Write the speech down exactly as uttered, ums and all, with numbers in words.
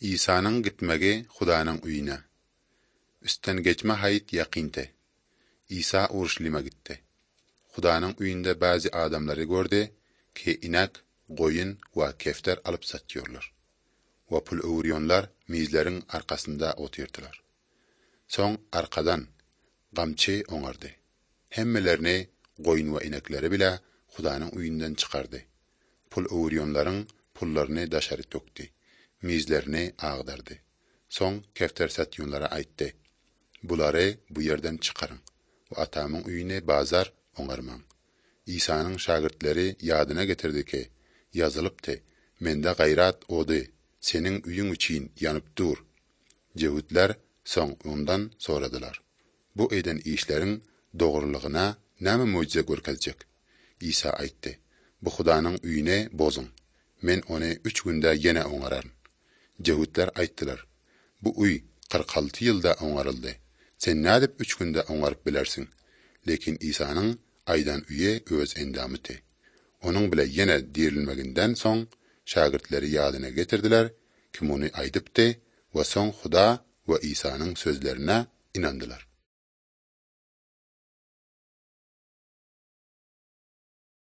İsa'nın gitmegi Hudanın uyine. Üstten geçme hayit yaqinte. İsa Uruşlim'e gitti. Hudanın uyinde bazı adamları gördü ki inek, goyun ve kefter alıp satıyorlar. Ve pul uğriyonlar mizlerin arkasında oturdular. Son arkadan gamçı oňardy. Hemmelerini goyun ve inekleri bile Hudanın uyundan çıkardı. Pul uğriyonların pullarını daşarı töktü. Mizlerini ağdardı. Son kefter satyonlara aytdı. Bulary bu yerden çıkarın. Ve atamın uyine bazar oňarmaň. İsa'nın şagirtleri yadına getirdi ki, yazılıpdy, mende gayrat ody, senin üyün için yanıp dur. Jehudler son ondan soradılar. Bu eden işlerin doğruluğuna näme mucize görkezjek? İsa aytdy, bu Hudanın üyüne bozun. Men onu üç günde yine oňararyn. Jehudler aytdylar, bu uy kırk altı ýylda oňaryldy. Sen nädip üç günde oňaryp bilersiň? Lekin İsa'nın aydan üye öz endamyty. Onun bile yine dirilmeginden soň şagirtleri ýadyna getirdiler ki muny aýdypdy we soň Huda we İsa'nın sözlerine inandylar.